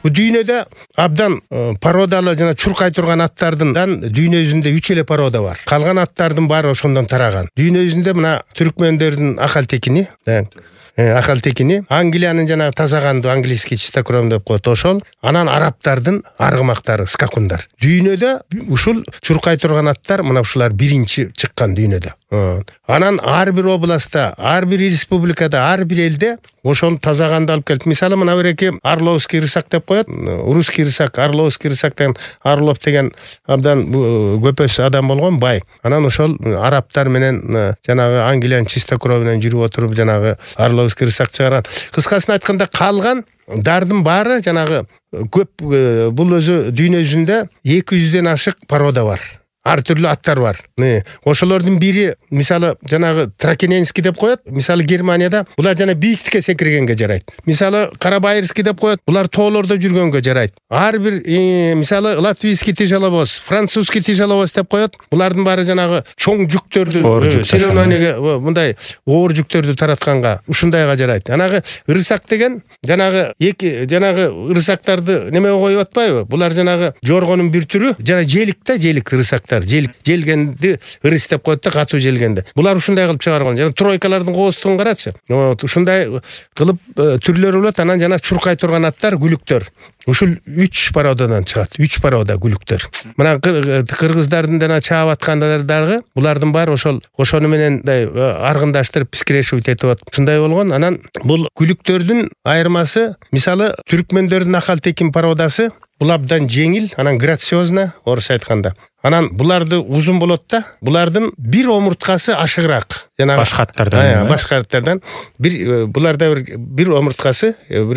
Бул дүйнөдө абдан породалы жана чуркай турган аттардын дүйнө жүзүндө 3 эле порода бар. Калган аттардын баары ошондон тараган. Дүйнө жүзүндө мына түркмөндөрдүн акалтекини, акалтекини, Англиянын жана тазаганды английский чистокровный деп коет ошол, анан арабтардын аргымактары, скакундар. Дүйнөдө ушул чуркай турган аттар мына ушулар биринчи чыккан дүйнөдө. Анан ар бир областта, ар бир республикада, ар бир элде ошону тазаганды алып келип. Мисалы мына береки Орловский рысак деп коет. Русский рысак, Орловский рысак деген Орлов деген абдан көпөс адам болгон, бай. Анан ошол арабтар менен жанагы Англиянын чистокровный жүрүп отуруп жанагы Орловский рысак чыгарган. Кыскасын айтканда калган дардын баары жанагы көп бул өзү дүйнө жүзүндө 200ден ашык порода бар. Ар түрлүү аттар бар. Ошолордун бири мисалы жанагы Тракененский деп коет. Мисалы Германияда булар жана бийиктикке секиргенге жарайт. Мисалы Карабайырский деп коет. Булар тоолордо жүргөнгө жарайт. Ар бир мисалы латвийский тяжеловоз, французский тяжеловоз деп коет. Булардын баары жанагы чоң жүктөрдү соревнованияга мындай оор жүктөрдү таратканга ушундайга жарайт. Анагы рысак деген жанагы жанагы рысактарды немеге коюп атпайбы? Булар жанагы жоргонун бир түрү, жана желик рысактар. Желгенди ырыс деп коет да, катуу желгенди. Булар ушундай кылып чыгарган. Жана тройкалардын коостугун карачы. Ушундай кылып түрлөрү болот. Анан жана чуркай турган аттар гүлүктөр. Ушул 3 породадан чыгат. 3 порода гүлүктөр. Мына кыргыздардын жана чаап аткандары булардын баары ошону менен аргындаштырып пискирешип этип атат. Ушундай болгон. Анан бул гүлүктөрдүн айырмасы мисалы түркмөндөрдүн акалтекин породасы бул абдан жеңил, анан грациозно, орусча айтканда. Анан буларды узун болот да, булардын бир омурткасы ашыгыраак. Жана башка аттардан буларда бир омурткасы,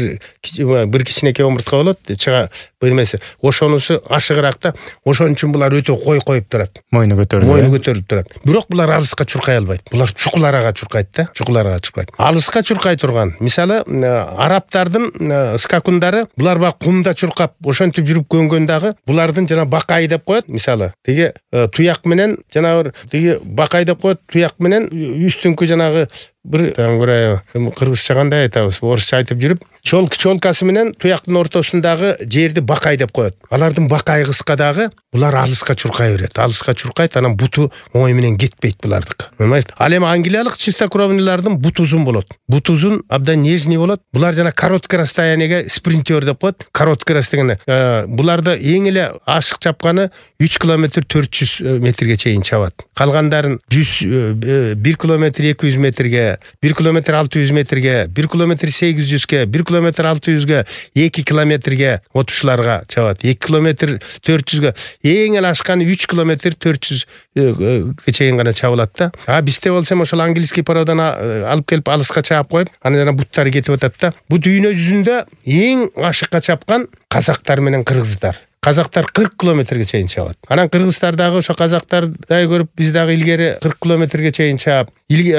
бир кичинекей омуртка болот, чыга бермесе. Ошонусу ашыгыраак да, ошон үчүн булар өтө койып турат. Мойну көтөрүлүп турат. Бирок булар алыска чуркай албайт. Булар чукуларга чуркайт да, Алыска чуркай турган. Мисалы, арабтардын скакундары, булар бак кумда чуркап, ошентип жүрүп көнгөн дагы, булардын жана бакай деп коет, мисалы. Теге туяк менен жанагы теге бакай деп коет, туяк менен үстүңкү жанагы бир кыргызча кандай айтабыз, орусча айтып жүрүп, чолкасы менен туяктын ортосундагы жерди бакай деп коет. Алардын бакай кыска дагы, булар алыска чуркай берет. Алыска чуркайт, анан буту оңой менен кетпейт булардык. Ал эми англиялык чистокровныйлардын бут узун болот. Бут узун, абдан нежный болот. Булар жана короткое расстояниеге спринтер деп коет. Короткое расстояние. Буларды эң эле ашык чапканы 3 километр 400 метрге чейин чабат. Калгандарын 1 километр 200 метрге, 1 километр 600 метрге, 1 километр 800ге, 1 километр 600ге, 2 километрге отушуларга чабат. 2 километр 400ге, эң эле ашканы 3 километр 400ге чейин гана чабылат да. Бизде болсо ошол английский породан алып келип алыска чаап коюп, анан жана буттары кетип атат да. Бу дүйнө жүзүндө эң ашыкка чапкан казактар менен кыргыздар. Казактар 40 километрге чейин чабат. Анан кыргыздар дагы ошо казактардай көрүп, биз дагы илгери 40 километрге чейин чаап,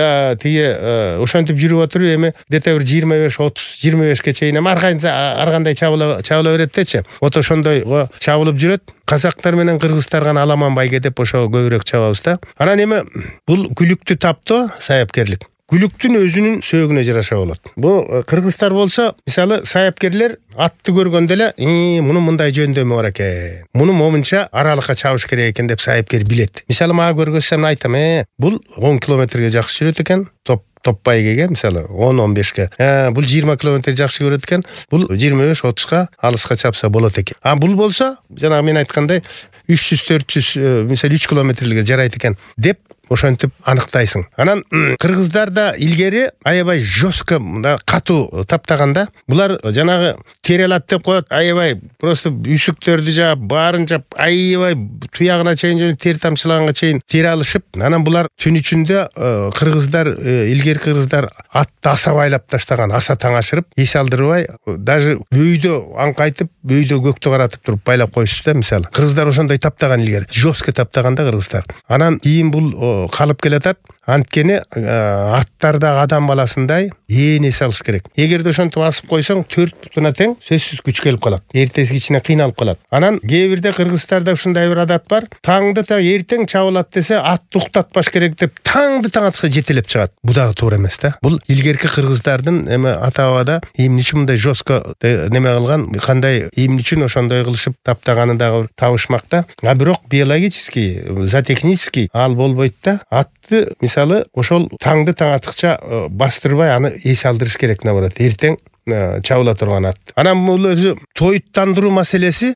ошентип жүрүп отуруп эми где-то бир 25-30-25ке чейин ар кандай чабыла берет дечи. Ошондой чабылып жүрөт. Казактар менен кыргыздар гана аламан байге деп ошо көбүрөөк чабабыз да. Анан эми бул күлүктү таптоо саяпкерлик. Күлүктүн өзүнүн сөөгүнө жараша болот. Бу кыргыздар болсо, мисалы саяпкерлер атты көргөндө эле, мунун мындай жөндөмү бар экен. Муну момунча аралыкка чабыш керек экен деп саяпкер билет. Мисалы мага көргөзсөм айтам, бул 10 километрге жакшы жүрөт экен, топ байгеге, мисалы 10-15ке. Бул 20 километр жакшы көрөт экен, бул 25-30ка алыска чапса болот экен. Бул болсо, жана мен айткандай 300-400, мисалы 3 километрге жарайт экен деп ошентип аныктайсың. Анан кыргыздарда илгери аябай жестко, катуу таптаганда, булар жанагы терелат деп коет, аябай просто үсүктөрдү жаап, баарын жаап, аябай туягына чейин, тер тамчылаганга чейин тер алышып, анан булар түн ичинде кыргыздар, илгери кыргыздар атты аса байлап таштаган, аса таң ашырып, эс алдырбай, даже бөйдө аңкайтып, бөйдө көктү каратып туруп байлап коюшчу да, мисалы. Кыргыздар ошондой таптаган илгери, жестко таптаганда кыргыздар. Анан кийин бул калып келатат. Анткени аттардагы адам баласындай ээне салыш керек. Эгерде ошентип асып койсоң 4 бутуна тең сөзсүз күч келип калат. Эртеси кичине кыйналып калат. Анан кээ бирде кыргыздарда ушундай бир адат бар. Таңды таң эртең чабылат десе, атты уктатпаш керек деп таңды таң атышка жетелеп чыгат. Бу дагы туура эмес да. Бул илгерки кыргыздардын эме ата-бабада эмне үчүн мындай жестко неме кылган, кандай эмне үчүн ошондой кылышып таптаганы дагы табышмакта. А бирок биологический, зоотехнический ал болбойт да. Атты мисалы ошол таңды таң атыкча бастырбай аны эс алдырыш керек, наоборот. Эртең чабыла турган ат. Анан бул өзү тоюттандыруу маселеси.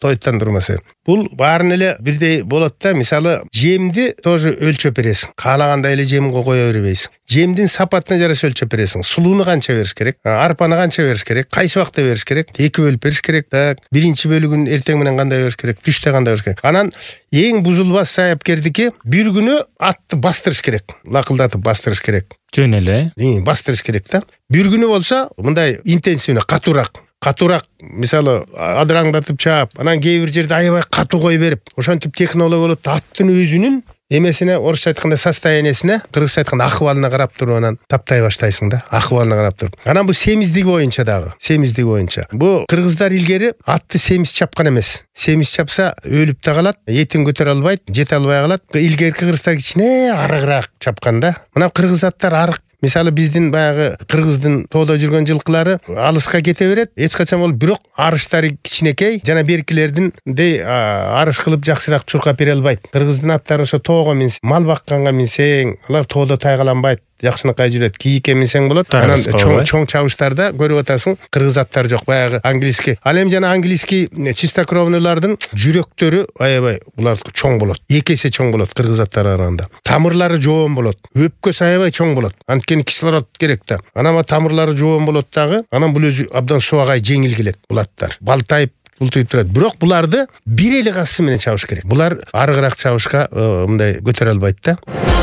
Бул баарын эле бирдей болот да. Мисалы жемди тоже өлчөп бересиң. Каалагандай эле жемин кое бербейсиң. Жемдин сапатына жараша өлчөп бересиң. Сулууну канча бериш керек, арпаны канча бериш керек, кайсы убакта бериш керек, 2 бөлүп бериш керек. Так, биринчи бөлүгүн эртең менен кандай бериш керек, түштө кандай бериш керек. Анан эң бузулбас саяпкердики бир күнү атты бастырыш керек. Лакылдатып бастырыш керек. Жөн эле. Бастырыш керек да. Бир күнү болсо, мындай интенсивный, катуураак, мисалы адыраңдатып чаап, анан кээ бир жерде аябай катуу кой берип, ошентип технология болот. Аттын өзүнүн эмесине, орусча айтканда состояниясине, кыргызча айтканда ахвалына карап туруп анан таптай баштайсың да. Ахвалына карап туруп. Анан бу семиздиги боюнча дагы. Бу кыргыздар илгери атты семиз чапкан эмес. Семиз чапса өлүп та калат, этин көтөрө албайт, жете албай калат. Илгерки кыргыздар кичине арыгыраак чапкан да. Мына кыргыз аттар арык. Мисалы биздин баягы кыргыздын тоодо жүргөн жылкылары алыска кете берет. Эч качан бол бирок арыштары кичинекей, жана беркилердин арыш кылып жакшыраак чуркап бере албайт. Кыргыздын аттары ошо тоого минсең, мал бакканга минсең, алар тоодо тайгаланбайт. Жакшынакай жүрөт. Кийикке минсең болот. Анан чоң чабыштарда көрүп атасың, кыргыз аттар жок, баягы английский. Ал эми жана английский чистокровныйлардын жүрөктөрү аябай булар чоң болот. 2 эсе чоң болот кыргыз аттарына караганда. Тамырлары жоон болот. Өпкөсү аябай чоң болот. Анткени кислород керек да. Анан тамырлары жоон болот дагы. Анан бул өзү абдан суагай жеңил келет бул аттар. Балтайып бултуйп турат. Бирок буларды бир эле кассы менен чабыш керек. Булар арыгыраак чабышка мындай көтөрө албайт да.